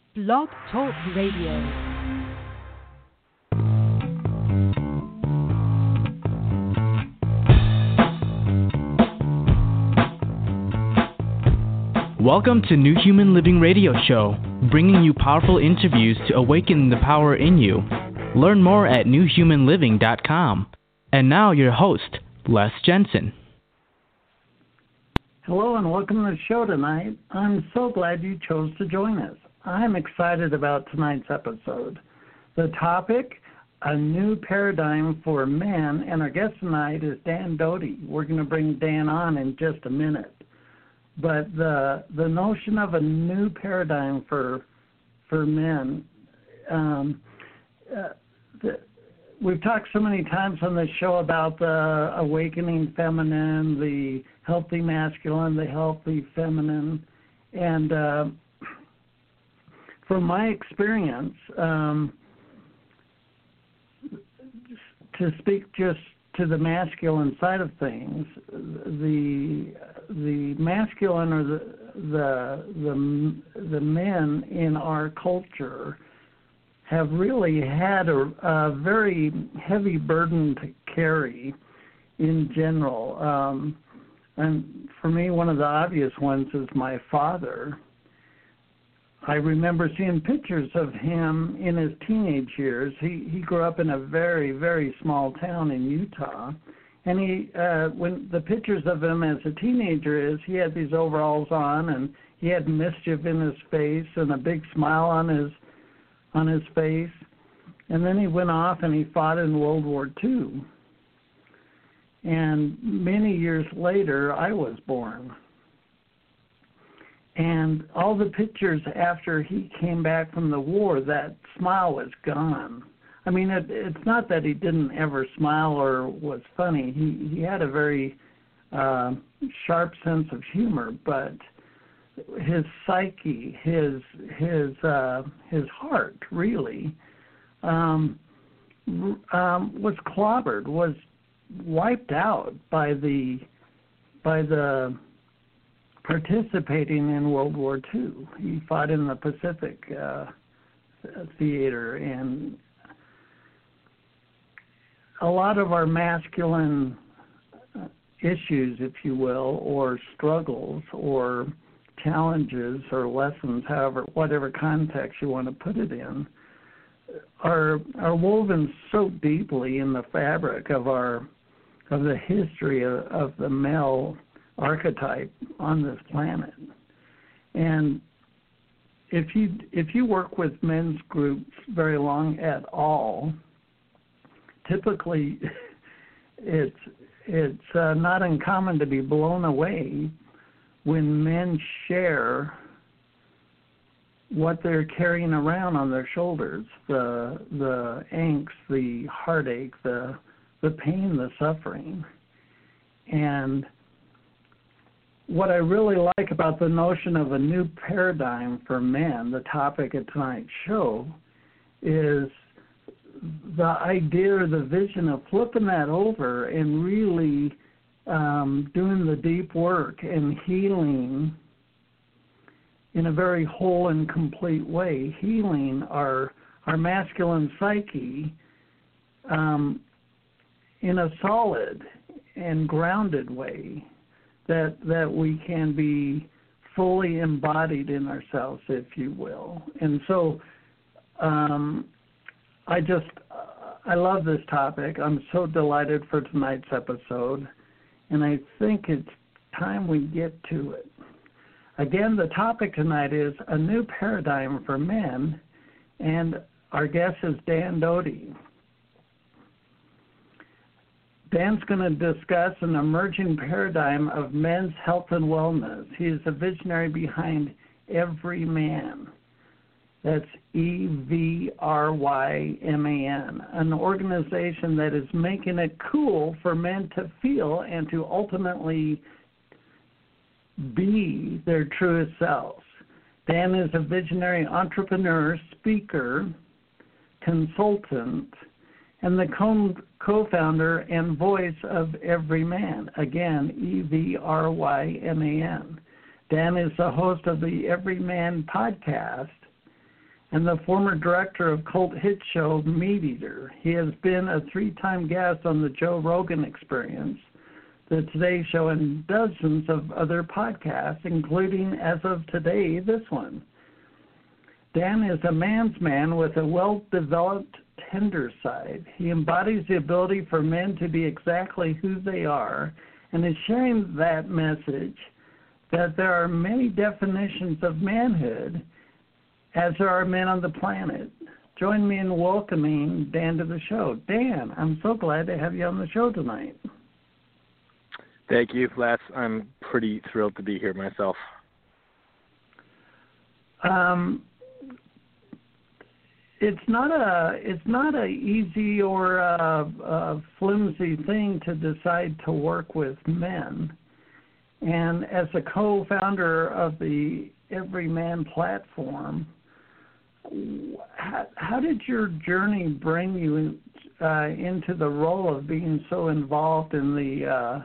Blog Talk Radio. Welcome to New Human Living Radio Show, bringing you powerful interviews to awaken the power in you. Learn more at newhumanliving.com. And now your host, Les Jensen. Hello and welcome to the show tonight. I'm so glad you chose to join us. I'm excited about tonight's episode. The topic, a new paradigm for men, and our guest tonight is Dan Doty. We're going to bring Dan on in just a minute. But the notion of a new paradigm for men, we've talked so many times on this show about the awakening feminine, the healthy masculine, the healthy feminine, and from my experience, to speak just to the masculine side of things, the masculine or the men in our culture have really had a very heavy burden to carry in general. And for me, one of the obvious ones is my father. I remember seeing pictures of him in his teenage years. He grew up in a very, very small town in Utah. And when the pictures of him as a teenager he had these overalls on, and he had mischief in his face and a big smile on his face. And then he went off and he fought in World War II. And many years later, I was born. And all the pictures after he came back from the war, that smile was gone. I mean, it's not that he didn't ever smile or was funny. He had a very sharp sense of humor, but his psyche, his heart, really, was clobbered, was wiped out by the participating in World War II. He fought in the Pacific theater, and a lot of our masculine issues, if you will, or struggles, or challenges, or lessons, whatever context you want to put it in, are woven so deeply in the fabric of the history of the male archetype on this planet. And if you work with men's groups very long at all, typically it's not uncommon to be blown away when men share what they're carrying around on their shoulders, the angst, the heartache, the pain, the suffering. And what I really like about the notion of a new paradigm for men, the topic of tonight's show, is the idea or the vision of flipping that over and really doing the deep work and healing in a very whole and complete way, healing our masculine psyche in a solid and grounded way, that we can be fully embodied in ourselves, if you will. And so I love this topic. I'm so delighted for tonight's episode, and I think it's time we get to it. Again, the topic tonight is a new paradigm for men, and our guest is Dan Doty. Dan's going to discuss an emerging paradigm of men's health and wellness. He is a visionary behind Every Man. That's EVRYMAN, an organization that is making it cool for men to feel and to ultimately be their truest selves. Dan is a visionary entrepreneur, speaker, consultant, and the co-founder and voice of Every Man. Again, EVRYMAN. Dan is the host of the Every Man podcast and the former director of cult hit show Meat Eater. He has been a 3-time guest on the Joe Rogan Experience, the Today Show, and dozens of other podcasts, including, as of today, this one. Dan is a man's man with a well-developed tender side. He embodies the ability for men to be exactly who they are and is sharing that message that there are many definitions of manhood as there are men on the planet. Join me in welcoming Dan to the show. Dan, I'm so glad to have you on the show tonight. Thank you, Les. I'm pretty thrilled to be here myself. It's not a easy or a flimsy thing to decide to work with men. And as a co-founder of the Everyman platform, how did your journey bring you into the role of being so involved in the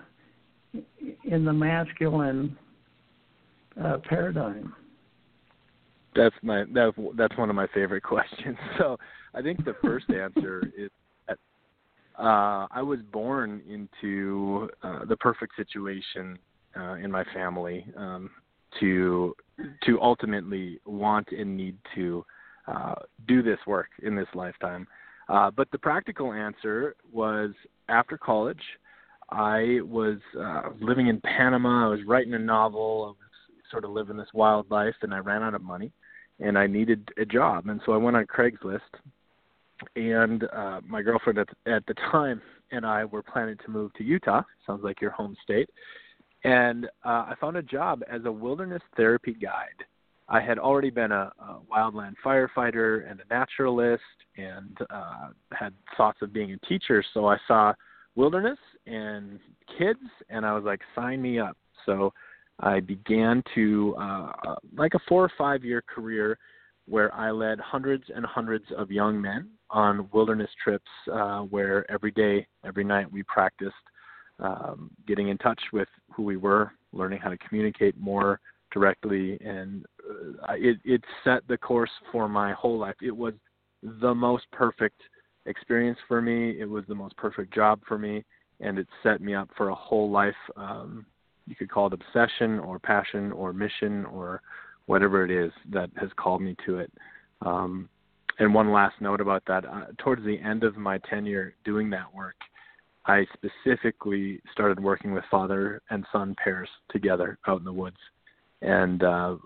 masculine paradigm? That's one of my favorite questions. So I think the first answer is that I was born into the perfect situation in my family to ultimately want and need to do this work in this lifetime. But the practical answer was after college, I was living in Panama. I was writing a novel. I was sort of living this wild life, and I ran out of money, and I needed a job. And so I went on Craigslist, and my girlfriend at the time and I were planning to move to Utah. Sounds like your home state. And I found a job as a wilderness therapy guide. I had already been a wildland firefighter and a naturalist and had thoughts of being a teacher. So I saw wilderness and kids, and I was like, sign me up. So I began to, like a 4 or 5 year career where I led hundreds and hundreds of young men on wilderness trips where every day, every night we practiced getting in touch with who we were, learning how to communicate more directly, and it set the course for my whole life. It was the most perfect experience for me. It was the most perfect job for me, and it set me up for a whole life. You could call it obsession or passion or mission or whatever it is that has called me to it. And one last note about that, towards the end of my tenure doing that work, I specifically started working with father and son pairs together out in the woods. And,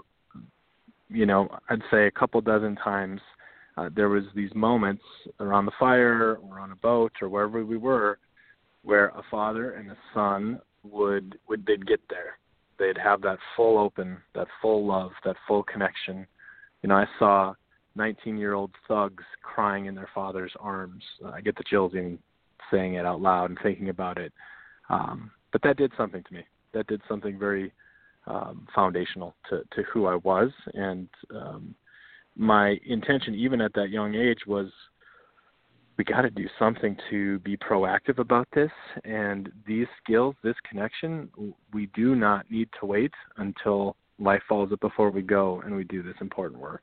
I'd say a couple dozen times there was these moments around the fire or on a boat or wherever we were where a father and a son they'd get there. They'd have that full open, that full love, that full connection. I saw 19-year-old thugs crying in their father's arms. I get the chills even saying it out loud and thinking about it. But that did something to me. That did something very foundational to who I was. And my intention, even at that young age, was we got to do something to be proactive about this. And these skills, this connection, we do not need to wait until life falls up before we go and we do this important work.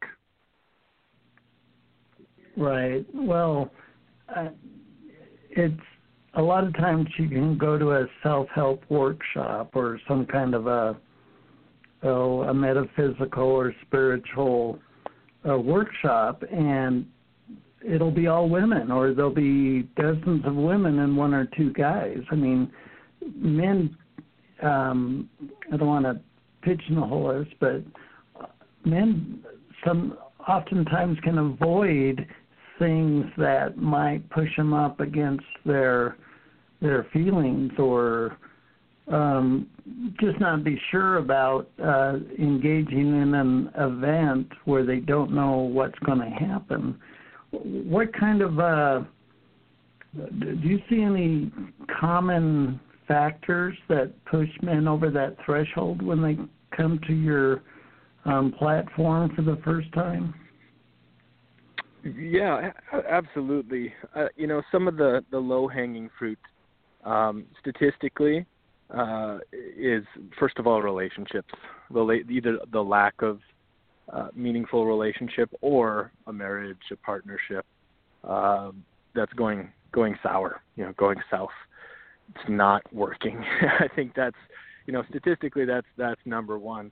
Right. Well, it's a lot of times you can go to a self-help workshop or some kind of a metaphysical or spiritual workshop, and it'll be all women, or there'll be dozens of women and 1 or 2 guys. I mean, men, I don't want to pigeonhole us, but men oftentimes can avoid things that might push them up against their feelings, or just not be sure about engaging in an event where they don't know what's going to happen. What kind of do you see any common factors that push men over that threshold when they come to your platform for the first time? Yeah, absolutely. Some of the low-hanging fruit statistically is, first of all, relationships. Either the lack of meaningful relationship or a marriage, a partnership that's going sour, going south. It's not working. I think that's, statistically that's number one.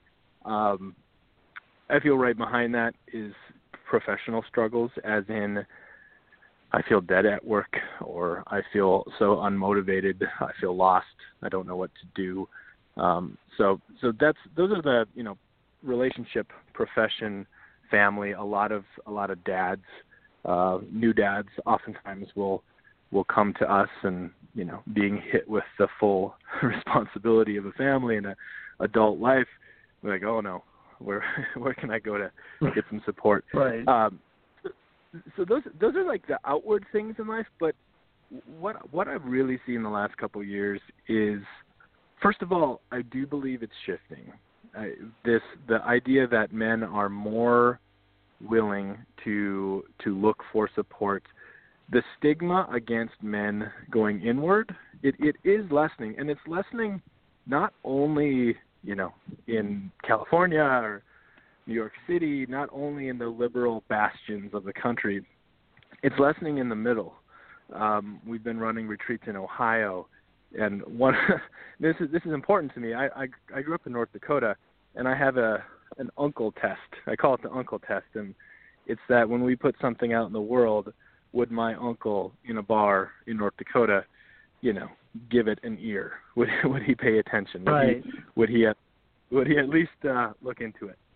I feel right behind that is professional struggles, as in I feel dead at work, or I feel so unmotivated, I feel lost, I don't know what to do. So those are the, relationship, profession, family. A lot of dads, new dads, oftentimes will come to us, and being hit with the full responsibility of a family and an adult life. We're like, oh no, where can I go to get some support? Right. So those are like the outward things in life. But what I've really seen the last couple of years is, first of all, I do believe it's shifting. The idea that men are more willing to look for support. The stigma against men going inward, it is lessening, and it's lessening not only, in California or New York City, not only in the liberal bastions of the country, it's lessening in the middle. We've been running retreats in Ohio, and this is important to me. I grew up in North Dakota, and I have an uncle test. I call it the uncle test, and it's that when we put something out in the world, would my uncle in a bar in North Dakota, give it an ear? Would he pay attention? Right. Would he at least look into it?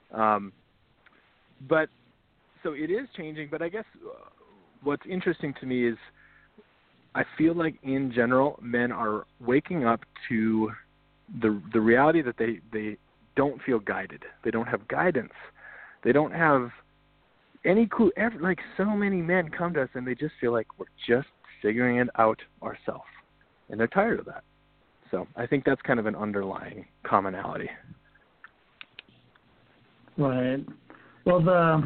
But so it is changing. But I guess what's interesting to me is I feel like in general men are waking up to the reality that they don't feel guided. They don't have guidance. They don't have any clue. Like so many men come to us and they just feel like we're just figuring it out ourselves, and they're tired of that. So I think that's kind of an underlying commonality. Right. Well,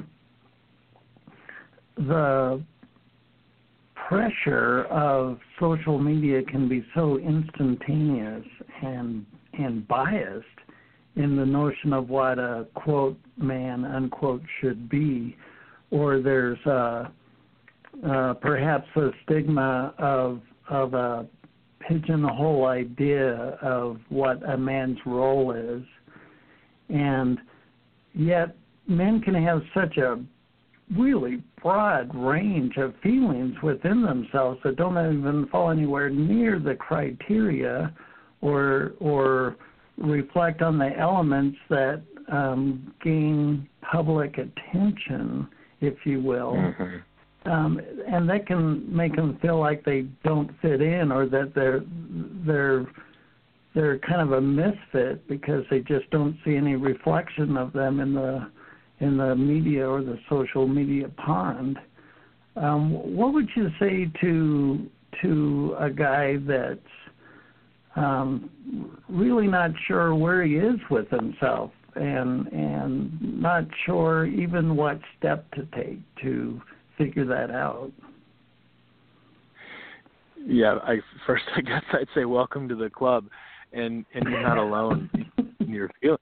the pressure of social media can be so instantaneous and biased in the notion of what a quote man unquote should be, or there's perhaps a stigma of a pigeonhole idea of what a man's role is, and yet men can have such a really broad range of feelings within themselves that don't even fall anywhere near the criteria or reflect on the elements that gain public attention, if you will. Mm-hmm. And that can make them feel like they don't fit in, or that they're kind of a misfit because they just don't see any reflection of them in the media or the social media pond. What would you say to a guy that's really not sure where he is with himself and not sure even what step to take to figure that out? Yeah, I guess I'd say welcome to the club, and you're not alone in your feelings.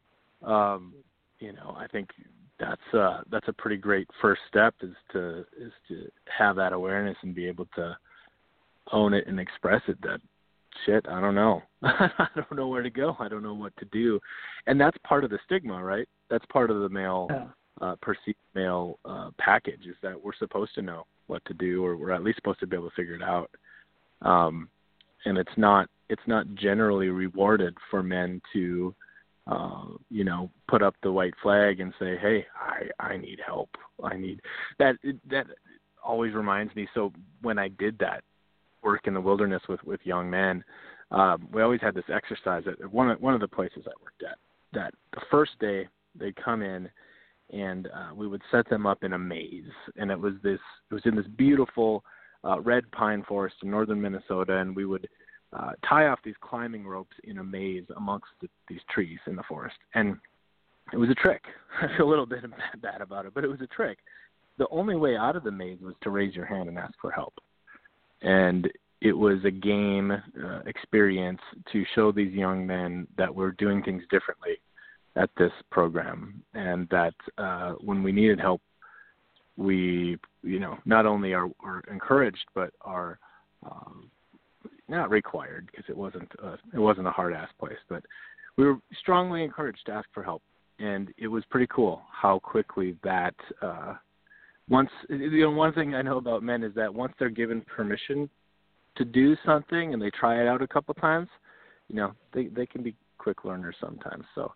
I think that's a pretty great first step is to have that awareness and be able to own it and express it. That shit, I don't know. I don't know where to go. I don't know what to do, and that's part of the stigma, right? That's part of the male. Yeah. Perceived male package is that we're supposed to know what to do, or we're at least supposed to be able to figure it out. And it's not generally rewarded for men to, put up the white flag and say, hey, I need help. I need that. That always reminds me. So when I did that work in the wilderness with young men, we always had this exercise at one of the places I worked at, that the first day they'd come in, and we would set them up in a maze, and it was in this beautiful red pine forest in northern Minnesota, and we would tie off these climbing ropes in a maze amongst these trees in the forest. And it was a trick. I feel a little bit bad about it, but it was a trick. The only way out of the maze was to raise your hand and ask for help. And it was a game experience to show these young men that we're doing things differently. at this program, and that when we needed help, we, not only are encouraged, but are not required, because it wasn't a hard-ass place, but we were strongly encouraged to ask for help. And it was pretty cool how quickly that one thing I know about men is that once they're given permission to do something and they try it out a couple times, they can be quick learners sometimes. So,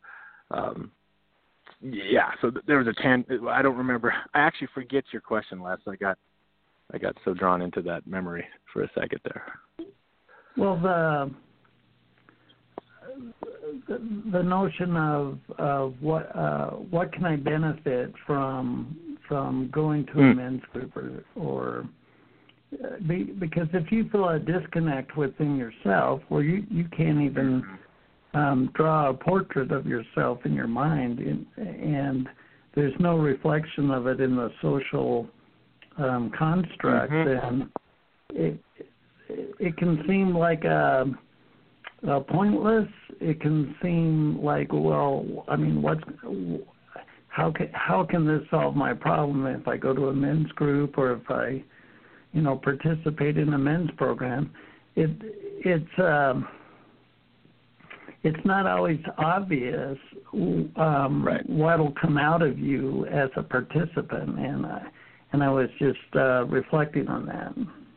so there was I don't remember. I actually forget your question, Les. I got so drawn into that memory for a second there. Well, the notion of what can I benefit from going to a men's group or because if you feel a disconnect within yourself, where you can't even draw a portrait of yourself in your mind, and there's no reflection of it in the social construct, then it can seem like pointless. It can seem like, well, I mean, how can this solve my problem if I go to a men's group or if I, participate in a men's program? It's not always obvious what'll come out of you as a participant, and I was just reflecting on that.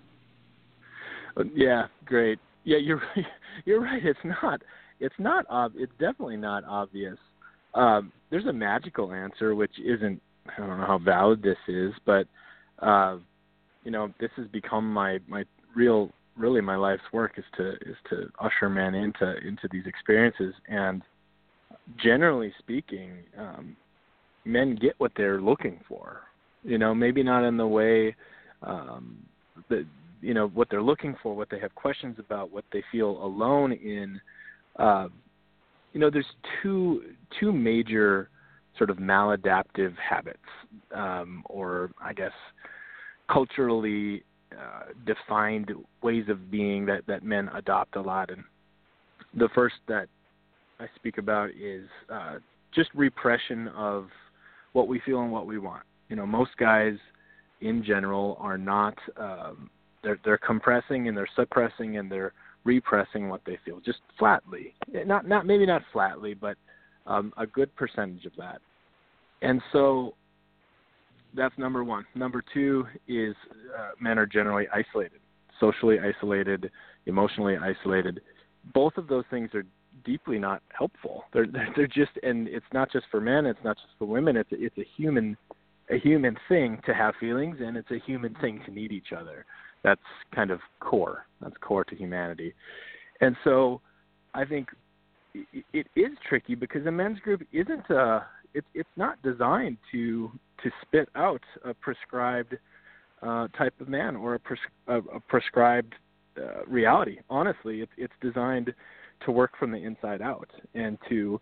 Yeah, great. Yeah, you're right. It's definitely not obvious. There's a magical answer, which isn't. I don't know how valid this is, but this has become my life's work is to usher men into these experiences. And generally speaking, men get what they're looking for. Maybe not in the way that. What they're looking for, what they have questions about, what they feel alone in. There's two major sort of maladaptive habits, or I guess culturally defined ways of being that men adopt a lot. And the first that I speak about is just repression of what we feel and what we want. Most guys in general are not they're compressing and they're suppressing and they're repressing what they feel, just flatly. Maybe not flatly, but a good percentage of that. And so that's number one. Number two is men are generally isolated, socially isolated, emotionally isolated. Both of those things are deeply not helpful. They're just, and it's not just for men, it's not just for women. It's a human thing to have feelings, and it's a human thing to need each other. That's kind of core. That's core to humanity. And so I think it is tricky because a men's group isn't it's not designed to spit out a prescribed type of man or a prescribed reality. Honestly, it's designed to work from the inside out and to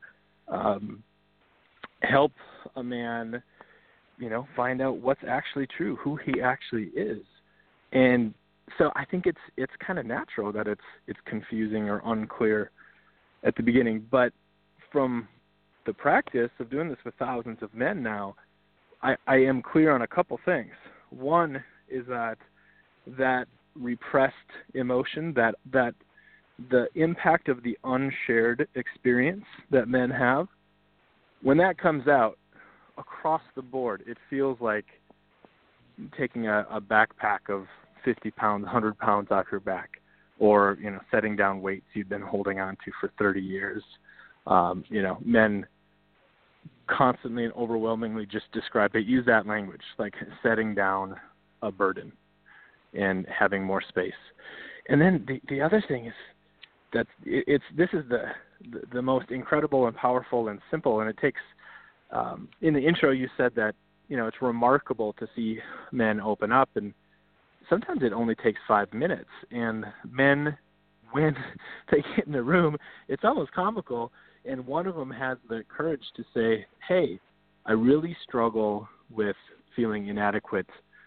help a man, find out what's actually true, who he actually is. And so I think it's kind of natural that it's confusing or unclear at the beginning. But from the practice of doing this with thousands of men now, I am clear on a couple things. One is that repressed emotion, that the impact of the unshared experience that men have, when that comes out across the board, it feels like taking a backpack of 50 pounds, 100 pounds off your back, or, setting down weights you've been holding on to for 30 years. Men constantly and overwhelmingly just use that language, like setting down a burden and having more space. And then the other thing is that this is the most incredible and powerful and simple, and it takes, in the intro you said that, it's remarkable to see men open up, and sometimes it only takes 5 minutes. And men, when they get in the room, it's almost comical. And one of them has the courage to say, hey, I really struggle with feeling inadequate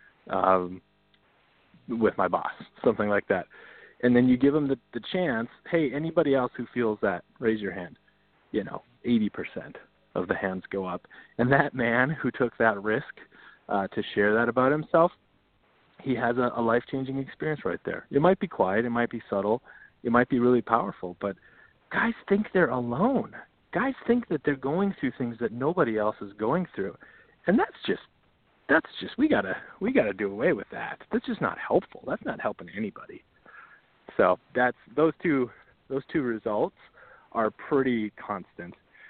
with my boss, something like that. And then you give them the chance, hey, anybody else who feels that, raise your hand, 80%. of the hands go up. And that man who took that risk to share that about himself, he has a life-changing experience right there. It might be quiet, it might be subtle, it might be really powerful, but guys think they're alone. Guys think that they're going through things that nobody else is going through. And that's just we gotta do away with that. That's just not helpful. That's not helping anybody. So that's those two results are pretty constant.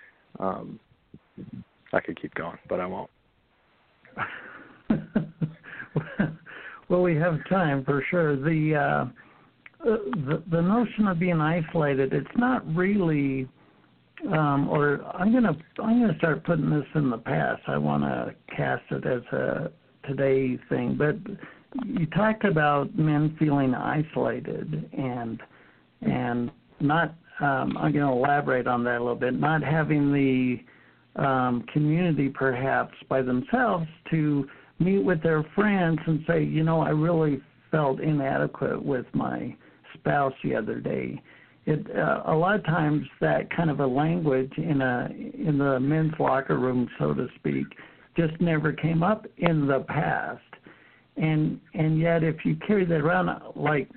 I could keep going, but I won't. Well, we have time for sure. The notion of being isolated, it's not really, or I'm gonna start putting this in the past. I want to cast it as a today thing. But you talked about men feeling isolated and not. I'm going to elaborate on that a little bit. Not having the community perhaps by themselves to meet with their friends and say, you know, I really felt inadequate with my spouse the other day. A lot of times that kind of a language in the men's locker room, so to speak, just never came up in the past. And yet if you carry that around, like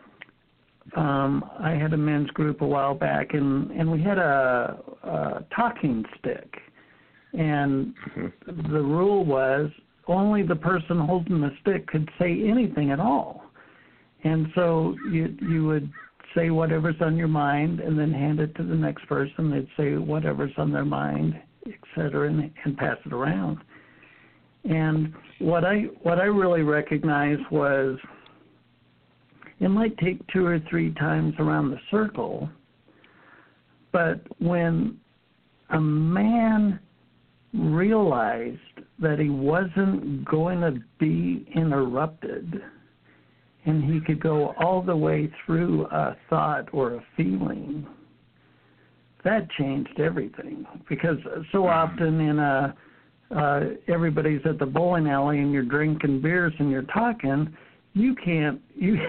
I had a men's group a while back, and we had a talking stick. And the rule was only the person holding the stick could say anything at all. And so you would say whatever's on your mind and then hand it to the next person. They'd say whatever's on their mind, et cetera, and pass it around. And what I really recognized was it might take 2 or 3 times around the circle, but when a man realized that he wasn't going to be interrupted and he could go all the way through a thought or a feeling, that changed everything. Because so often in everybody's at the bowling alley and you're drinking beers and you're talking, you can't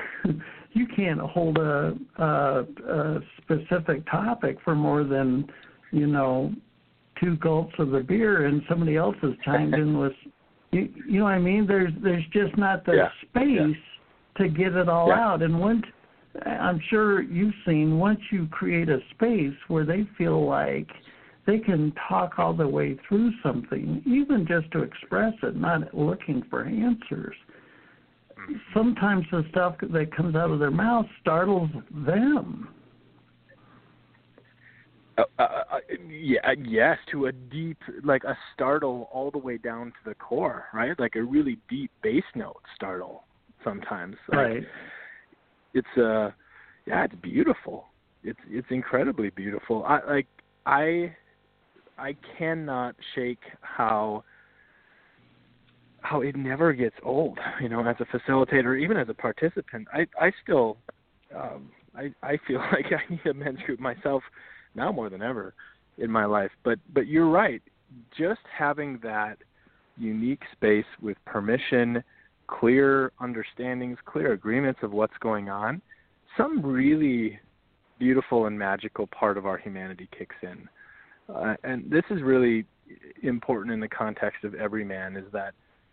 hold a specific topic for more than 2 gulps of the beer, and somebody else has chimed in with, you know what I mean? There's just not the space to get it all out. And once, I'm sure you've seen, once you create a space where they feel like they can talk all the way through something, even just to express it, not looking for answers. Sometimes the stuff that comes out of their mouth startles them. Yes, to a deep, like a startle all the way down to the core, right? Like a really deep bass note startle sometimes. Right. It's it's beautiful. It's incredibly beautiful. I cannot shake how it never gets old, as a facilitator, even as a participant. I still I feel like I need a men's group myself now more than ever in my life. But you're right. Just having that unique space with permission, clear understandings, clear agreements of what's going on, some really beautiful and magical part of our humanity kicks in. And this is really important in the context of every man, is that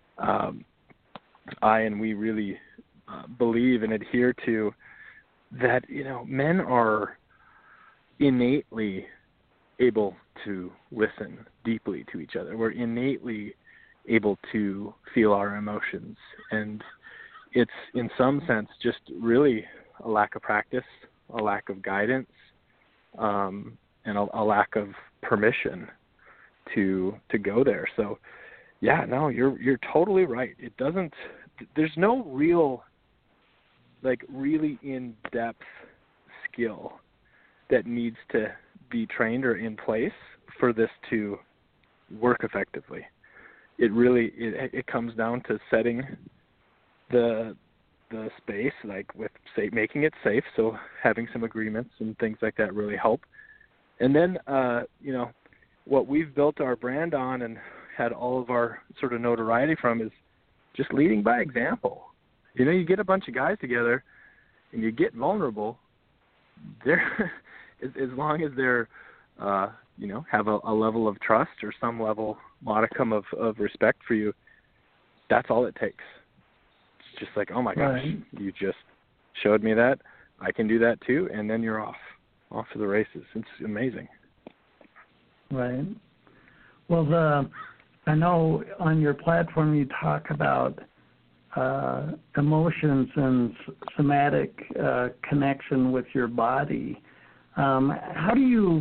we really believe and adhere to that, men are innately able to listen deeply to each other. We're innately able to feel our emotions. And it's, in some sense, just really a lack of practice, a lack of guidance, and a lack of permission to go there. So, you're totally right. It doesn't. There's no real, really in-depth skill that needs to be trained or in place for this to work effectively. It really it comes down to setting the space, making it safe. So having some agreements and things like that really help. And then what we've built our brand on and had all of our sort of notoriety from is just leading by example. You get a bunch of guys together and you get vulnerable. As long as they're have a level of trust or some modicum of respect for you, that's all it takes. It's just like, oh my gosh, right. You just showed me that. I can do that too, and then you're off to the races. It's amazing. Right. Well, I know on your platform you talk about emotions and somatic connection with your body. How do you,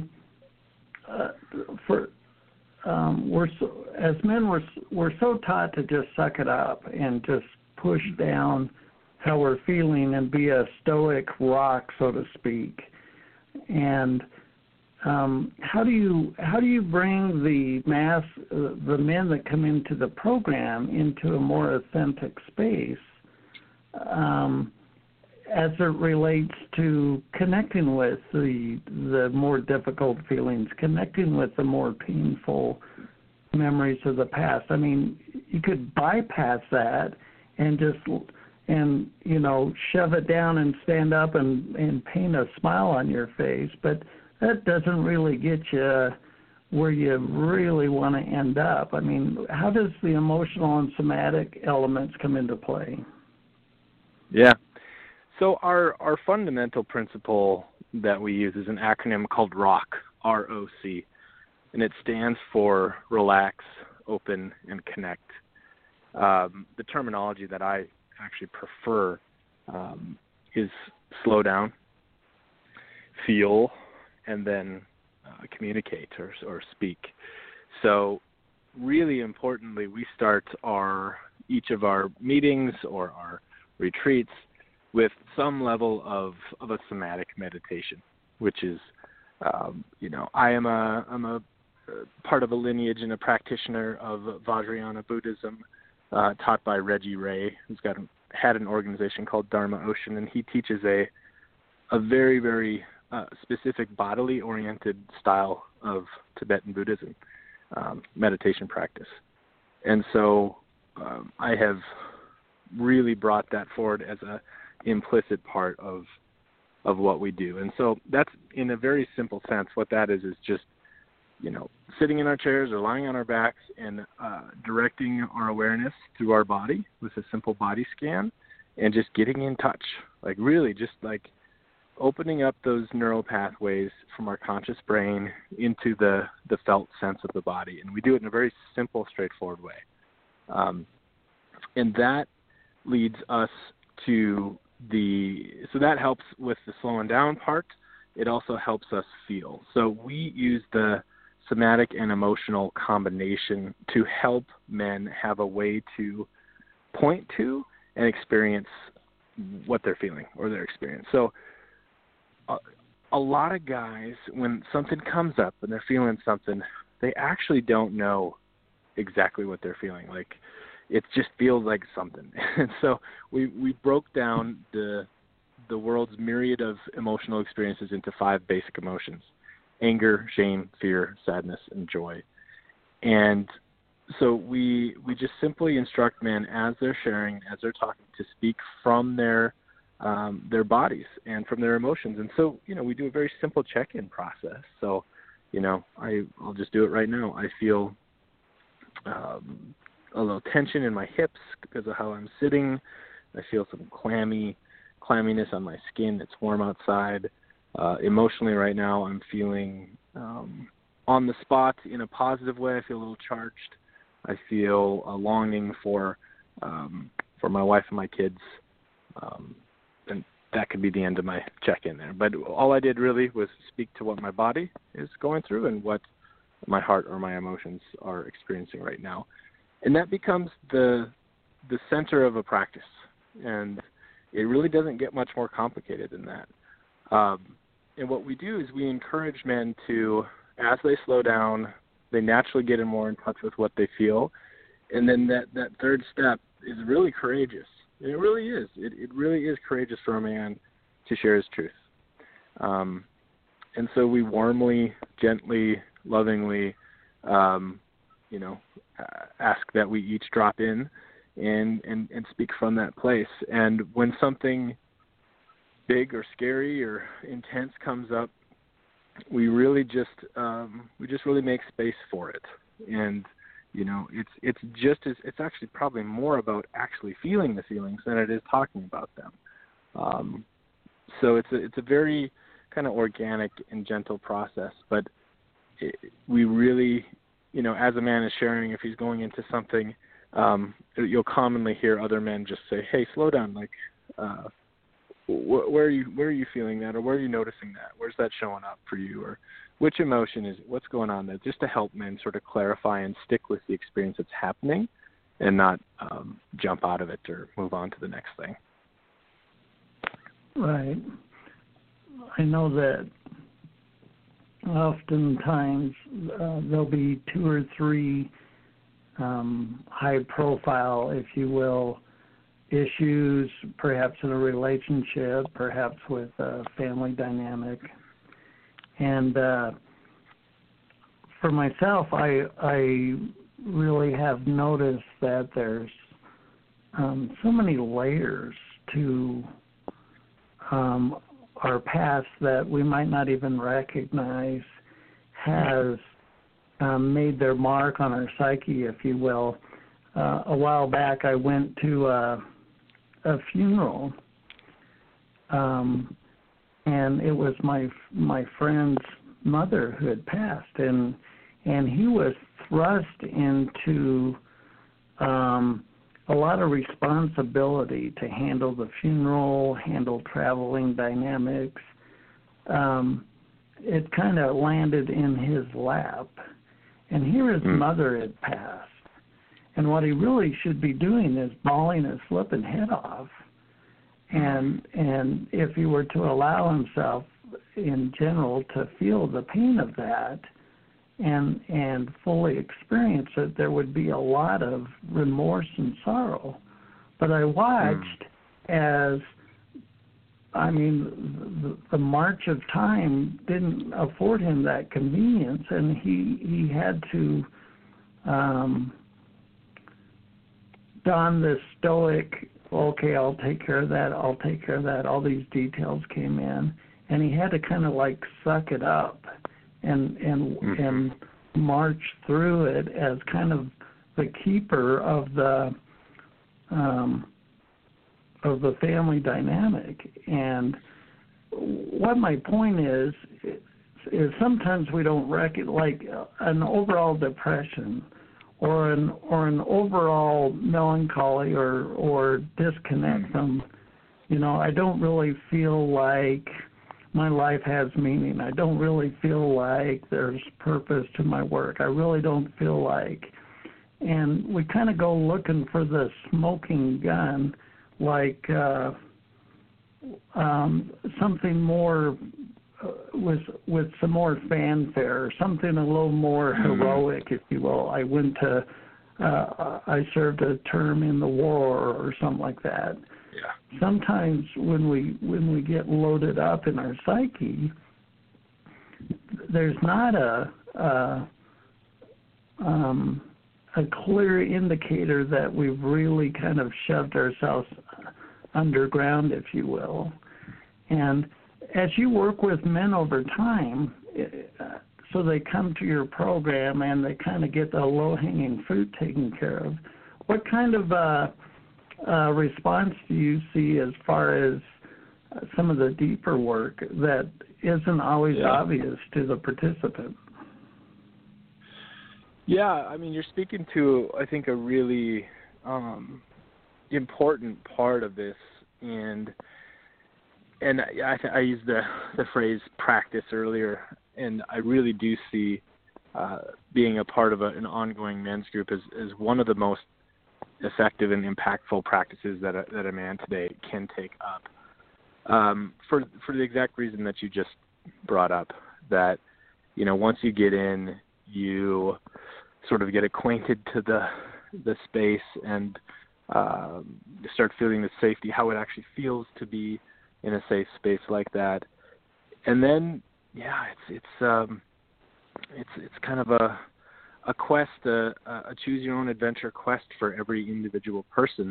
as men, we're so taught to just suck it up and just push down how we're feeling and be a stoic rock, so to speak. And how do you bring the men that come into the program into a more authentic space as it relates to connecting with the more difficult feelings, connecting with the more painful memories of the past? I mean, you could bypass that and just shove it down and stand up and paint a smile on your face, but that doesn't really get you where you really want to end up. I mean, how does the emotional and somatic elements come into play? Yeah. So our fundamental principle that we use is an acronym called ROC, R-O-C, and it stands for relax, open, and connect. The terminology that I actually prefer is slow down, feel, and then communicate or speak. So really importantly, we start each of our meetings or our retreats with some level of a somatic meditation, which is, I'm a part of a lineage and a practitioner of Vajrayana Buddhism, taught by Reggie Ray, who's had an organization called Dharma Ocean, and he teaches a very, very specific bodily-oriented style of Tibetan Buddhism meditation practice. And so I have really brought that forward as a implicit part of what we do. And so that's, in a very simple sense, what that is just, sitting in our chairs or lying on our backs and directing our awareness through our body with a simple body scan and just getting in touch, like really just like opening up those neural pathways from our conscious brain into the felt sense of the body. And we do it in a very simple, straightforward way. And that leads us to so that helps with the slowing down part. It also helps us feel. So we use the somatic and emotional combination to help men have a way to point to and experience what they're feeling or their experience. So a lot of guys, when something comes up and they're feeling something, they actually don't know exactly what they're feeling. Like, it just feels like something. And so we broke down the world's myriad of emotional experiences into 5 basic emotions: anger, shame, fear, sadness, and joy. And so we just simply instruct men as they're sharing, as they're talking, to speak from their bodies and from their emotions. And so, we do a very simple check-in process. So, I'll just do it right now. I feel a little tension in my hips because of how I'm sitting. I feel some clamminess on my skin. It's warm outside. Emotionally right now, I'm feeling on the spot in a positive way. I feel a little charged. I feel a longing for my wife and my kids. And that could be the end of my check-in there. But all I did really was speak to what my body is going through and what my heart or my emotions are experiencing right now. And that becomes the center of a practice. And it really doesn't get much more complicated than that. And what we do is we encourage men to, as they slow down, they naturally get more in touch with what they feel. And then that third step is really courageous. And it really is. It really is courageous for a man to share his truth. And so we warmly, gently, lovingly, ask that we each drop in and speak from that place. And when something big or scary or intense comes up, we really just really make space for it. And it's actually probably more about actually feeling the feelings than it is talking about them. So it's a very kind of organic and gentle process, but we really, as a man is sharing, if he's going into something, you'll commonly hear other men just say, "Hey, slow down, like, where are you feeling that, or where are you noticing that? Where's that showing up for you, or which emotion is it? What's going on there?" Just to help men sort of clarify and stick with the experience that's happening, and not jump out of it or move on to the next thing. Right. I know that oftentimes there'll be 2 or 3 high-profile, if you will, issues, perhaps in a relationship, perhaps with a family dynamic. And for myself, I really have noticed that there's so many layers to our past that we might not even recognize has made their mark on our psyche, if you will. A while back, I went to a funeral, and it was my friend's mother who had passed, and he was thrust into a lot of responsibility to handle the funeral, handle traveling dynamics. It kind of landed in his lap, and here his mother had passed. And what he really should be doing is bawling his flipping head off. And if he were to allow himself in general to feel the pain of that and fully experience it, there would be a lot of remorse and sorrow. But I watched as, the march of time didn't afford him that convenience, and he had to don this stoic, okay, I'll take care of that, all these details came in, and he had to kind of like suck it up and march through it as kind of the keeper of the family dynamic. And what my point is sometimes we don't like an overall depression or an overall melancholy or disconnect from, I don't really feel like my life has meaning. I don't really feel like there's purpose to my work. I really don't feel like. And we kind of go looking for the smoking gun, like something more with some more fanfare, something a little more heroic, if you will. I served a term in the war or something like that. Yeah. Sometimes when we get loaded up in our psyche, there's not a clear indicator that we've really kind of shoved ourselves underground, if you will. And as you work with men over time, so they come to your program and they kind of get the low-hanging fruit taken care of, what kind of response do you see as far as some of the deeper work that isn't always obvious to the participant? Yeah, you're speaking to, I think, a really important part of this, and I used the phrase practice earlier, and I really do see being a part of an ongoing men's group as one of the most effective and impactful practices that a man today can take up, for the exact reason that you just brought up, that once you get in, you sort of get acquainted to the space and start feeling the safety, how it actually feels to be in a safe space like that. And then it's kind of a quest, a choose your own adventure quest for every individual person.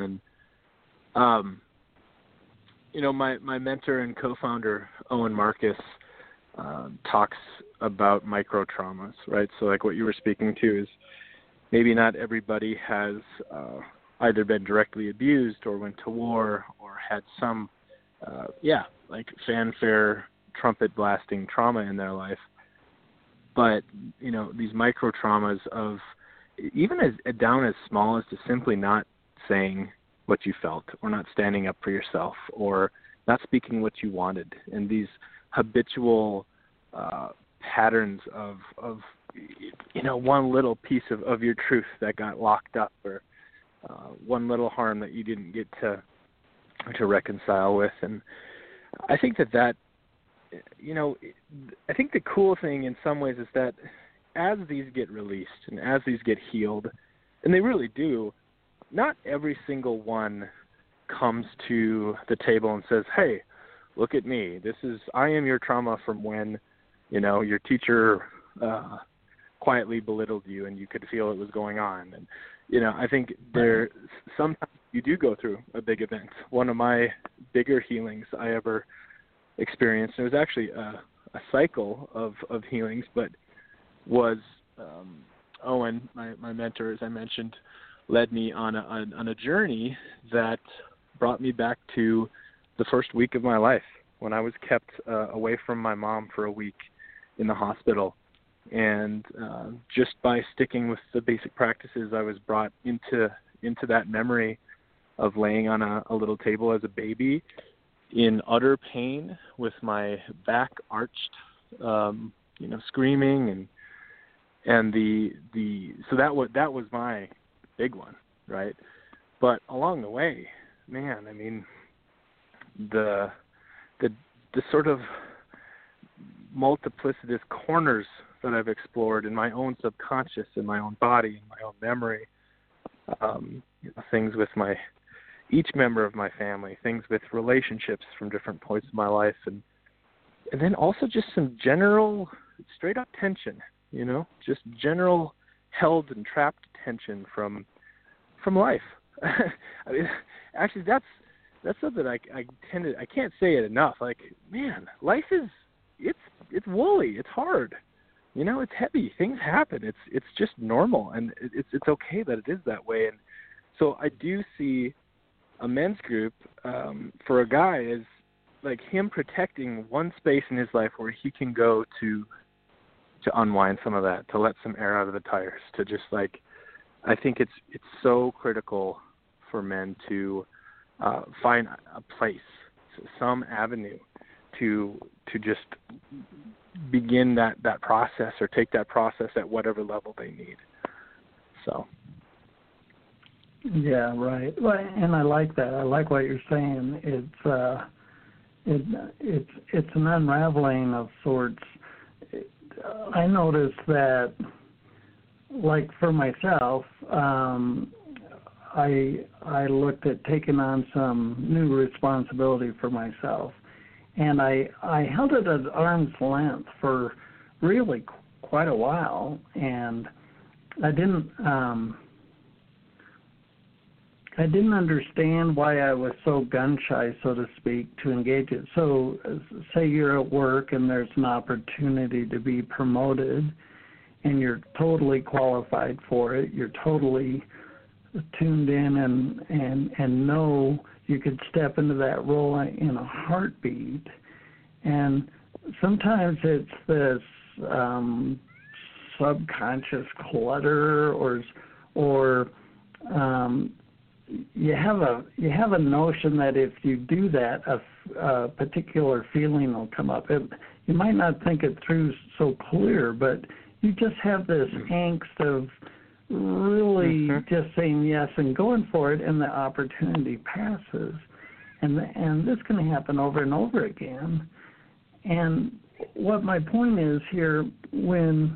And my mentor and co-founder Owen Marcus talks about micro traumas, right? So like what you were speaking to is maybe not everybody has either been directly abused or went to war or had some, like fanfare, trumpet blasting trauma in their life. But, these micro traumas of even as down as small as to simply not saying what you felt or not standing up for yourself or not speaking what you wanted, and these habitual patterns of one little piece of your truth that got locked up, or one little harm that you didn't get to reconcile with. And I think that I think the cool thing in some ways is that as these get released and as these get healed, and they really do, not every single one comes to the table and says, "Hey, look at me. I am your trauma from when, your teacher quietly belittled you and you could feel it was going on." And, I think sometimes you do go through a big event. One of my bigger healings I ever experienced, it was actually a cycle of healings, but was Owen, my mentor, as I mentioned, led me on a journey that brought me back to the first week of my life when I was kept away from my mom for a week in the hospital. And just by sticking with the basic practices, I was brought into that memory of laying on a little table as a baby in utter pain with my back arched, screaming and so that was my big one, right? But along the way, man, I mean, the sort of multiplicitous corners that I've explored in my own subconscious, in my own body, in my own memory, things with each member of my family, things with relationships from different points of my life, and then also just some general, straight up tension, just general held and trapped tension from life. I mean, actually, that's something I can't say it enough. Like, man, life it's woolly, it's hard, it's heavy. Things happen. It's just normal, and it's okay that it is that way. And so I do see a men's group for a guy is like him protecting one space in his life where he can go to unwind some of that, to let some air out of the tires, to just like, I think it's so critical for men to find a place, some avenue to just begin that process or take that process at whatever level they need. So. Yeah, right. Well, and I like that. I like what you're saying. It's an unraveling of sorts. I noticed that, like for myself, I looked at taking on some new responsibility for myself, and I held it at arm's length for really quite a while, and I didn't understand why I was so gun-shy, so to speak, to engage it. So say you're at work and there's an opportunity to be promoted and you're totally qualified for it, you're totally tuned in and know you could step into that role in a heartbeat. And sometimes it's this subconscious clutter or you have a notion that if you do that, a particular feeling will come up. You might not think it through so clear, but you just have this angst of really just saying yes and going for it, and the opportunity passes. And this can happen over and over again. And what my point is here, when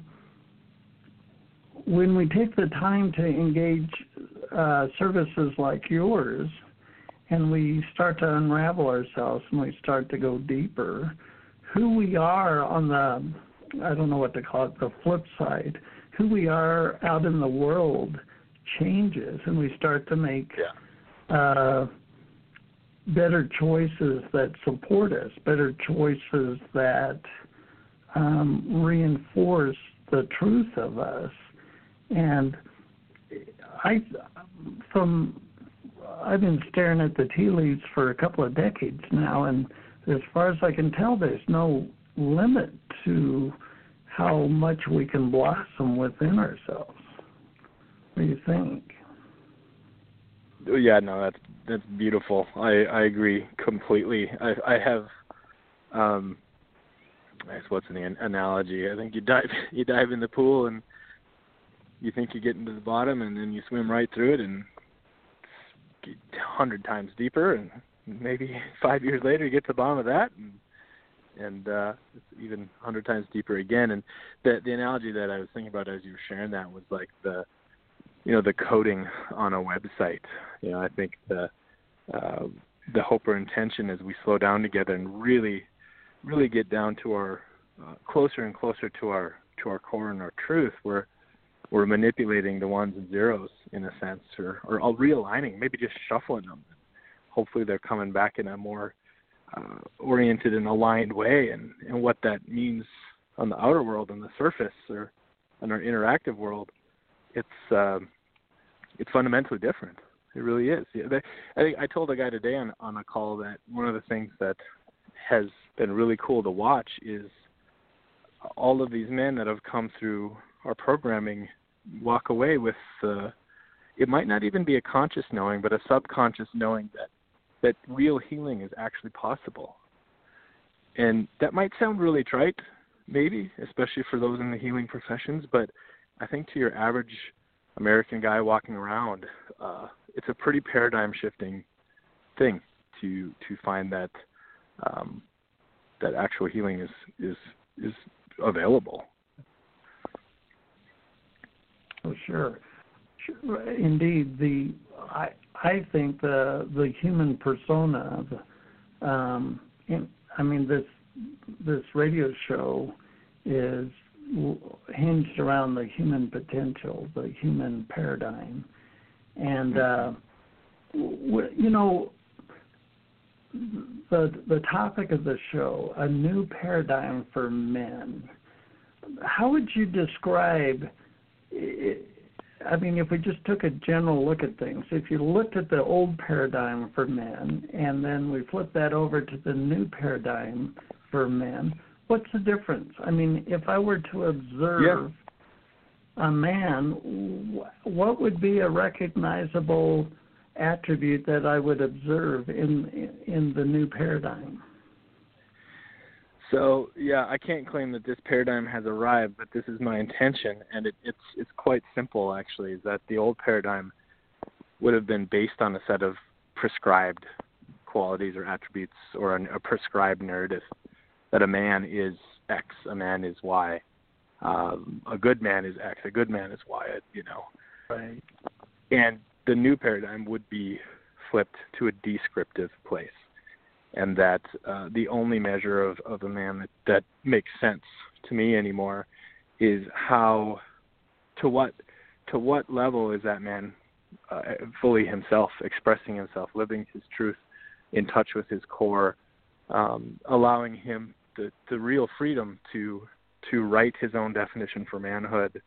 we take the time to engage services like yours, and we start to unravel ourselves and we start to go deeper, who we are on the, I don't know what to call it, the flip side, who we are out in the world changes, and we start to make better choices that support us, better choices that reinforce the truth of us. And I've been staring at the tea leaves for a couple of decades now, and as far as I can tell, there's no limit to how much we can blossom within ourselves. What do you think? Yeah, no, that's beautiful. I agree completely. I have, I guess what's the analogy? I think you dive in the pool and you think you get into the bottom, and then you swim right through it and get 100 times deeper, and maybe 5 years later you get to the bottom of that, and it's even 100 times deeper again. And the analogy that I was thinking about as you were sharing that was like the coding on a website. I think the hope or intention as we slow down together and really, really get down to our closer and closer to our core and our truth, we're manipulating the ones and zeros in a sense, or realigning, maybe just shuffling them. Hopefully they're coming back in a more oriented and aligned way, and what that means on the outer world, on the surface, or in our interactive world, it's fundamentally different. It really is. I think I told a guy today on a call that one of the things that has been really cool to watch is all of these men that have come through our programming walk away with it might not even be a conscious knowing, but a subconscious knowing that real healing is actually possible. And that might sound really trite, maybe, especially for those in the healing professions, but I think to your average American guy walking around, it's a pretty paradigm shifting thing to find that that actual healing is available. Oh, sure. Indeed, I think the human persona, this radio show is hinged around the human potential, the human paradigm, and the topic of the show, a new paradigm for men. How would you describe it? I mean, if we just took a general look at things, if you looked at the old paradigm for men and then we flip that over to the new paradigm for men, what's the difference? I mean, if I were to observe a man, what would be a recognizable attribute that I would observe in the new paradigm? So, I can't claim that this paradigm has arrived, but this is my intention, and it's quite simple, actually, is that the old paradigm would have been based on a set of prescribed qualities or attributes, or a prescribed narrative that a man is X, a man is Y, a good man is X, a good man is Y, Right. And the new paradigm would be flipped to a descriptive place. And that the only measure of a man that makes sense to me anymore is to what level is that man fully himself, expressing himself, living his truth, in touch with his core, allowing him the real freedom to write his own definition for manhood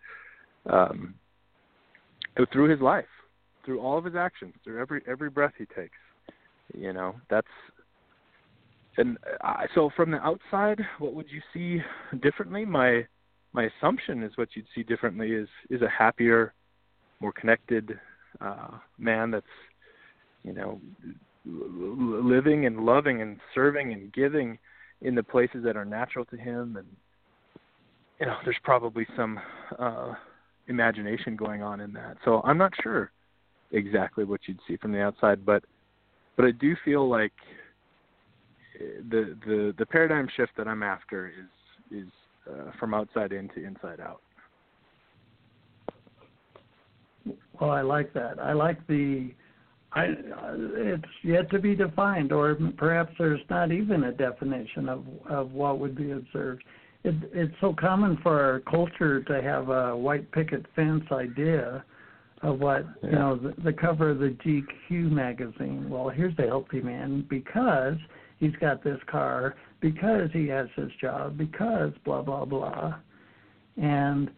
through his life, through all of his actions, through every breath he takes. That's. And so from the outside, what would you see differently? My assumption is what you'd see differently is a happier, more connected man that's, living and loving and serving and giving in the places that are natural to him. And, there's probably some imagination going on in that. So I'm not sure exactly what you'd see from the outside, but I do feel like the paradigm shift that I'm after is from outside in to inside out. Well, I like that. I like it's yet to be defined, or perhaps there's not even a definition of what would be observed. It's so common for our culture to have a white picket fence idea of what, the cover of the GQ magazine. Well, here's a healthy man because he's got this car because he has this job, because blah, blah, blah. And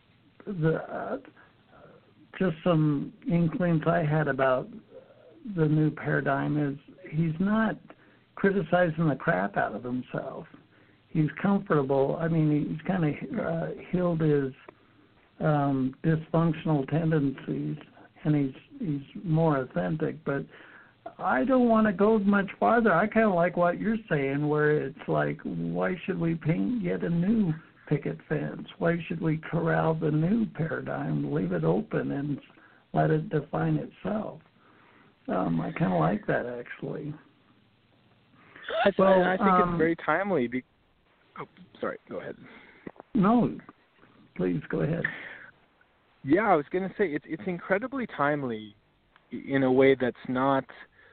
just some inklings I had about the new paradigm is he's not criticizing the crap out of himself. He's comfortable. I mean, he's kind of healed his dysfunctional tendencies, and he's more authentic. But I don't want to go much farther. I kind of like what you're saying, where it's like, why should we paint yet a new picket fence? Why should we corral the new paradigm? Leave it open and let it define itself. I kind of like that, actually. I think it's very timely. Sorry, go ahead. No, please go ahead. Yeah, I was going to say it's incredibly timely in a way that's not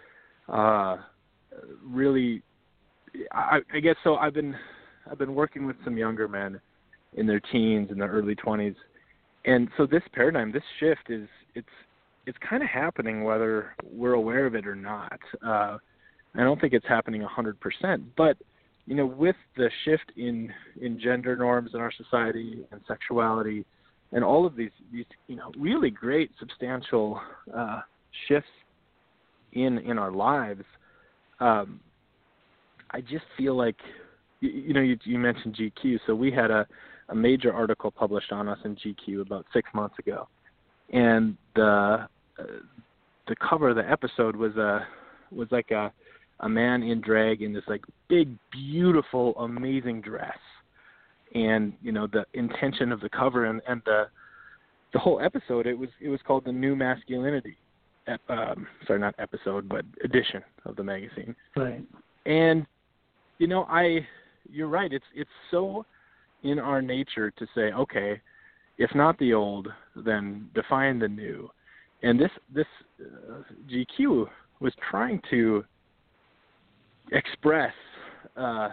really. I guess so. I've been working with some younger men in their teens, in their early 20s, and so this paradigm, this shift it's kind of happening whether we're aware of it or not. I don't think it's happening 100%, but with the shift in gender norms in our society and sexuality, and all of these really great substantial shifts in our lives, I just feel like you mentioned GQ, so we had a major article published on us in GQ about 6 months ago, and the cover of the episode was like a man in drag in this like big, beautiful, amazing dress. And, the intention of the cover and the whole episode, it was called The New Masculinity. Not episode, but edition of the magazine. Right. And, you're right. It's so in our nature to say, okay, if not the old, then define the new. And this GQ was trying to express, I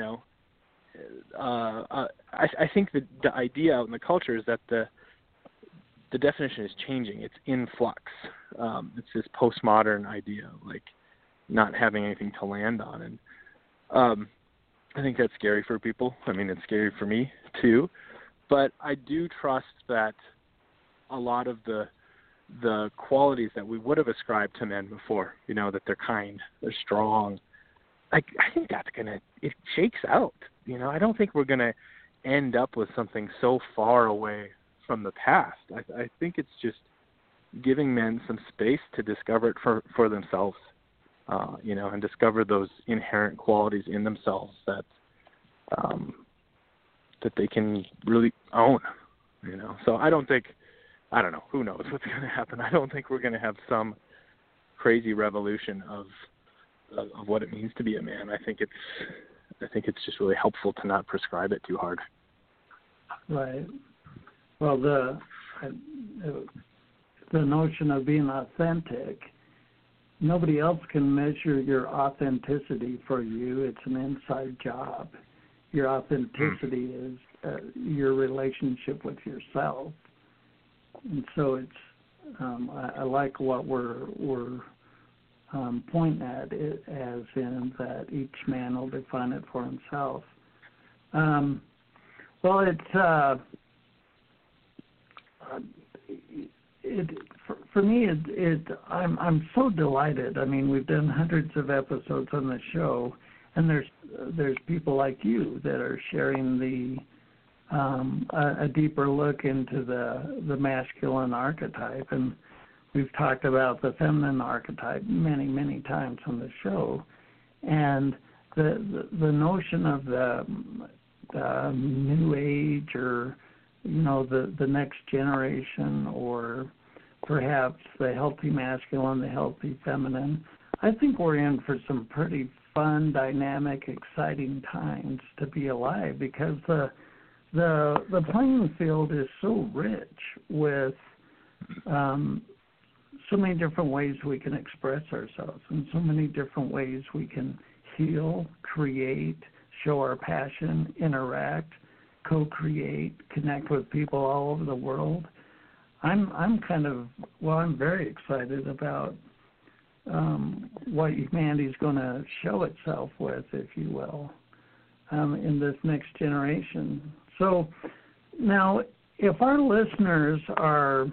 think the idea out in the culture is that the definition is changing. It's in flux. It's this postmodern idea, like not having anything to land on. And I think that's scary for people. I mean, it's scary for me too. But I do trust that a lot of the qualities that we would have ascribed to men before, that they're kind, they're strong, I think it shakes out. I don't think we're going to end up with something so far away from the past. I think it's just giving men some space to discover it for themselves, and discover those inherent qualities in themselves that they can really own, So I don't know, who knows what's going to happen. I don't think we're going to have some crazy revolution of what it means to be a man. I think it's just really helpful to not prescribe it too hard. Right. Well, the notion of being authentic, nobody else can measure your authenticity for you. It's an inside job. Your authenticity is your relationship with yourself, and so it's. I like what we're pointing at it as in that each man will define it for himself. Well, it's for me. I'm so delighted. I mean, we've done hundreds of episodes on the show, and there's people like you that are sharing a deeper look into the masculine archetype, and we've talked about the feminine archetype many, many times on the show, and the notion of the new age, or the next generation, or perhaps the healthy masculine, the healthy feminine. I think we're in for some pretty fun, dynamic, exciting times to be alive, because the playing field is so rich with so many different ways we can express ourselves, and so many different ways we can heal, create, show our passion, interact, co-create, connect with people all over the world. I'm very excited about what humanity is going to show itself with, if you will, in this next generation. So now, if our listeners are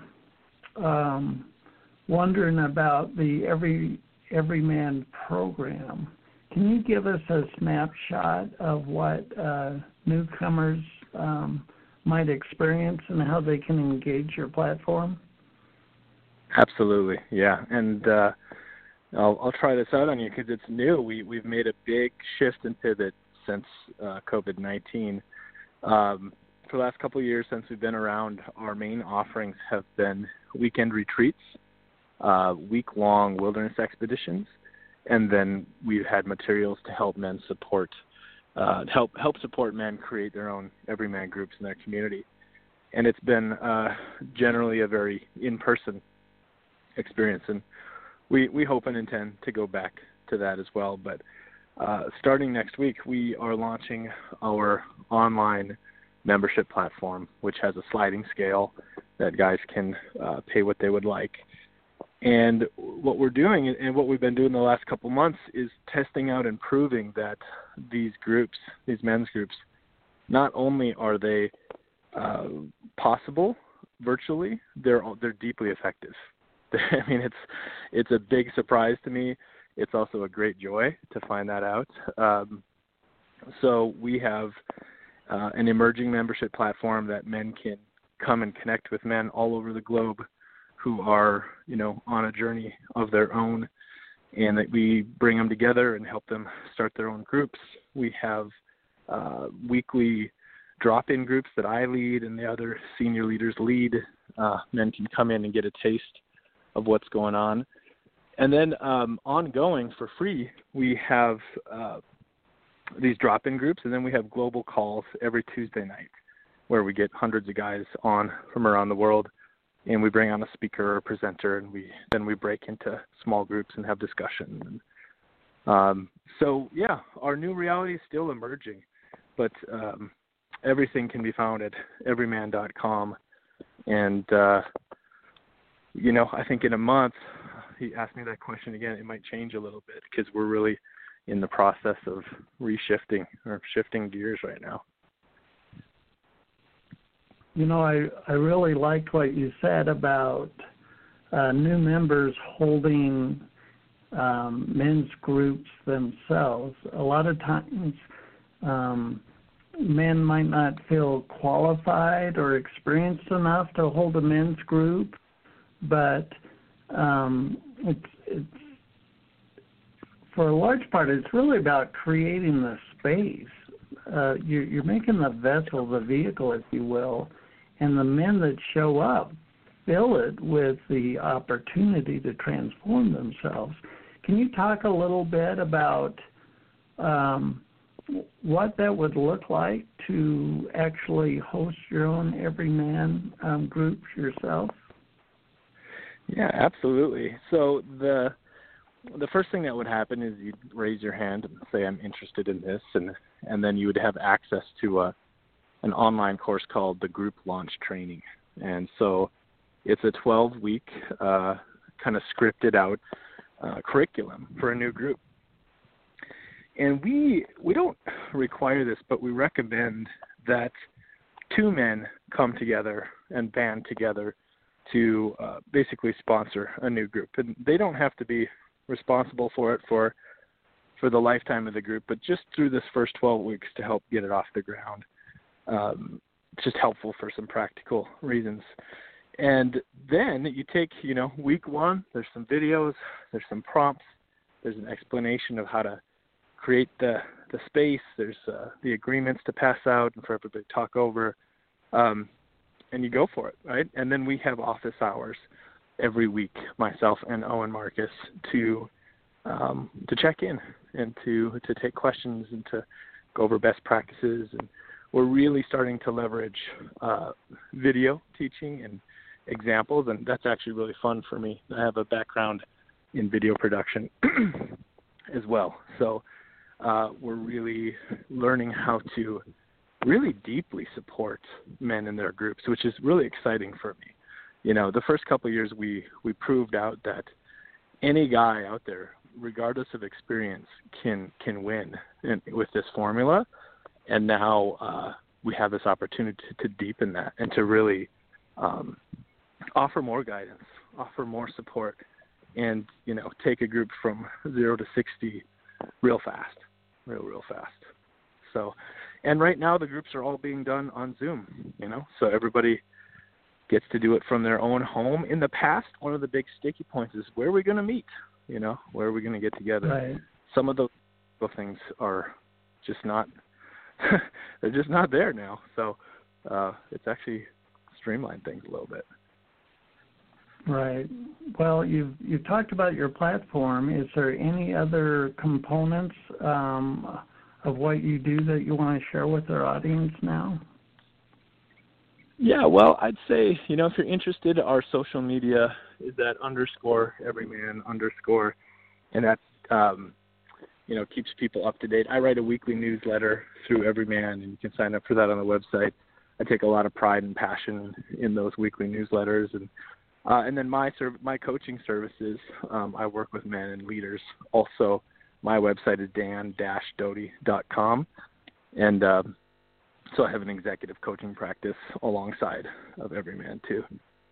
wondering about the Everyman program, can you give us a snapshot of what newcomers might experience and how they can engage your platform? Absolutely, yeah. And I'll try this out on you because it's new. We've made a big shift into it since COVID-19. For the last couple of years since we've been around, our main offerings have been weekend retreats, week-long wilderness expeditions, and then we've had materials to help men help support men create their own Everyman groups in their community. And it's been generally a very in-person experience, and we hope and intend to go back to that as well. But starting next week, we are launching our online membership platform, which has a sliding scale that guys can pay what they would like. And what we're doing and what we've been doing the last couple months is testing out and proving that these groups, these men's groups, not only are they possible virtually, they're deeply effective. I mean, it's a big surprise to me. It's also a great joy to find that out. So we have an emerging membership platform that men can come and connect with men all over the globe who are, on a journey of their own, and that we bring them together and help them start their own groups. We have weekly drop-in groups that I lead and the other senior leaders lead. Men can come in and get a taste of what's going on. And then ongoing for free, we have these drop-in groups, and then we have global calls every Tuesday night where we get hundreds of guys on from around the world, and we bring on a speaker or a presenter, and then we break into small groups and have discussion. So, yeah, our new reality is still emerging, but everything can be found at everyman.com. And, I think in a month, he asked me that question again, it might change a little bit because we're really in the process of shifting gears right now. I really liked what you said about new members holding men's groups themselves. A lot of times men might not feel qualified or experienced enough to hold a men's group, but it's for a large part, it's really about creating the space. You're making the vessel, the vehicle, if you will, and the men that show up fill it with the opportunity to transform themselves. Can you talk a little bit about what that would look like to actually host your own Everyman groups yourself? Yeah, absolutely. So the first thing that would happen is you'd raise your hand and say, I'm interested in this, and then you would have access to an online course called the Group Launch Training. And so it's a 12-week kind of scripted out curriculum for a new group. And we don't require this, but we recommend that two men come together and band together to basically sponsor a new group. And they don't have to be responsible for it for the lifetime of the group, but just through this first 12 weeks to help get it off the ground. It's just helpful for some practical reasons. And then you take, week one, there's some videos, there's some prompts, there's an explanation of how to create the space, there's the agreements to pass out and for everybody to talk over, and you go for it, right? And then we have office hours every week, myself and Owen Marcus, to check in and to take questions and to go over best practices. And we're really starting to leverage video teaching and examples, and that's actually really fun for me. I have a background in video production as well. So we're really learning how to really deeply support men in their groups, which is really exciting for me. The first couple of years we proved out that any guy out there, regardless of experience, can win with this formula. And now we have this opportunity to deepen that and to really offer more guidance, offer more support, and, take a group from 0 to 60 real fast. So, and right now the groups are all being done on Zoom, so everybody gets to do it from their own home. In the past, one of the big sticky points is where are we going to meet? Where are we going to get together? Right. Some of those things are just not, they're just not there now. So it's actually streamlined things a little bit. Right. Well, you've talked about your platform. Is there any other components of what you do that you want to share with our audience now? Yeah, well, I'd say, if you're interested, our social media is at _everyman_, and that, keeps people up to date. I write a weekly newsletter through Everyman, and you can sign up for that on the website. I take a lot of pride and passion in those weekly newsletters, and then my coaching services. I work with men and leaders. Also, my website is dan-doty.com, and so I have an executive coaching practice alongside of Everyman too.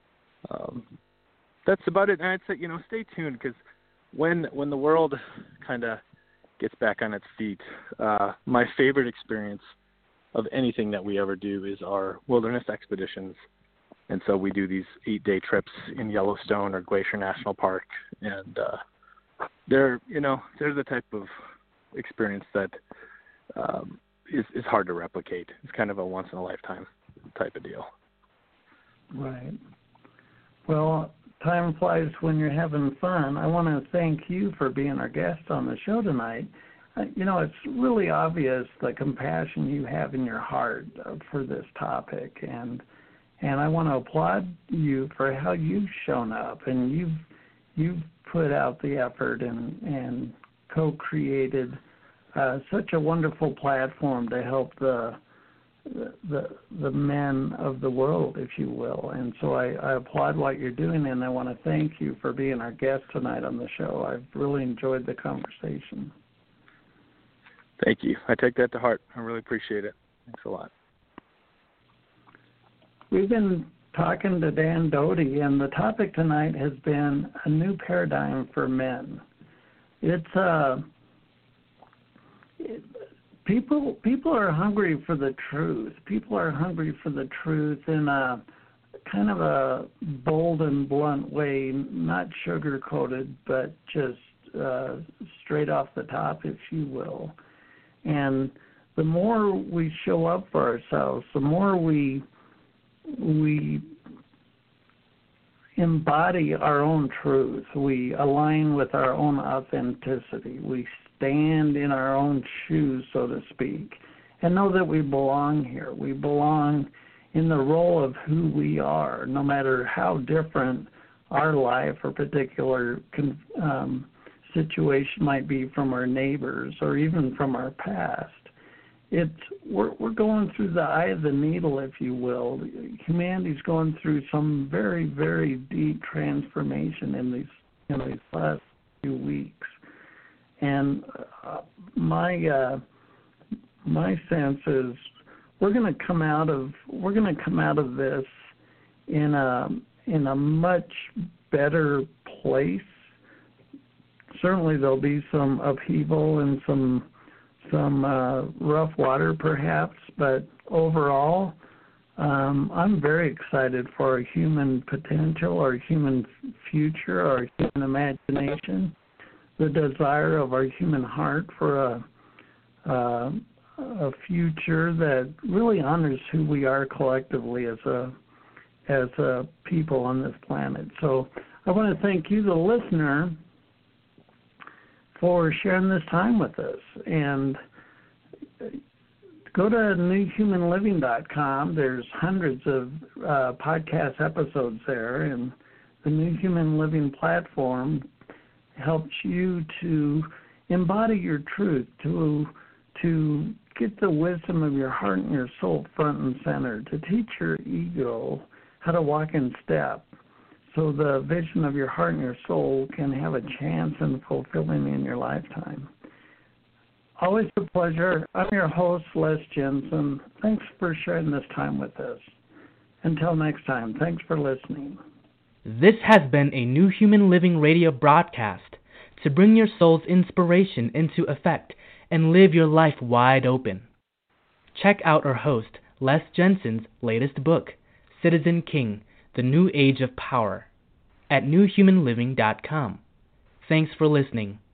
That's about it. And I'd say, stay tuned, because when the world kind of gets back on its feet, my favorite experience of anything that we ever do is our wilderness expeditions. And so we do these 8-day trips in Yellowstone or Glacier National Park, and they're the type of experience that is hard to replicate. It's kind of a once-in-a-lifetime type of deal. Right. Well, time flies when you're having fun. I want to thank you for being our guest on the show tonight. It's really obvious the compassion you have in your heart for this topic, and I want to applaud you for how you've shown up, and you've put out the effort and co-created such a wonderful platform to help the men of the world, if you will. And so I applaud what you're doing, and I want to thank you for being our guest tonight on the show. I've really enjoyed the conversation. Thank you. I take that to heart. I really appreciate it. Thanks a lot. We've been talking to Dan Doty, and the topic tonight has been a new paradigm for men. People are hungry for the truth. People are hungry for the truth in a kind of a bold and blunt way, not sugar-coated, but just straight off the top, if you will. And the more we show up for ourselves, the more we embody our own truth. We align with our own authenticity. We stand in our own shoes, so to speak, and know that we belong here. We belong in the role of who we are, no matter how different our life or particular situation might be from our neighbors or even from our past. We're going through the eye of the needle, if you will. Humanity's going through some very, very deep transformation in these last few weeks, and my sense is we're going to come out of this in a much better place. Certainly, there'll be some upheaval and some rough water, perhaps, but overall, I'm very excited for our human potential, our human future, our human imagination, the desire of our human heart for a future that really honors who we are collectively as a people on this planet. So I want to thank you, the listener, for sharing this time with us. And go to newhumanliving.com. There's hundreds of podcast episodes there, and the New Human Living platform helps you to embody your truth, to get the wisdom of your heart and your soul front and center, to teach your ego how to walk in step, so the vision of your heart and your soul can have a chance in fulfilling in your lifetime. Always a pleasure. I'm your host, Les Jensen. Thanks for sharing this time with us. Until next time, thanks for listening. This has been a New Human Living radio broadcast to bring your soul's inspiration into effect and live your life wide open. Check out our host, Les Jensen's latest book, Citizen King, The New Age of Power, at newhumanliving.com. Thanks for listening.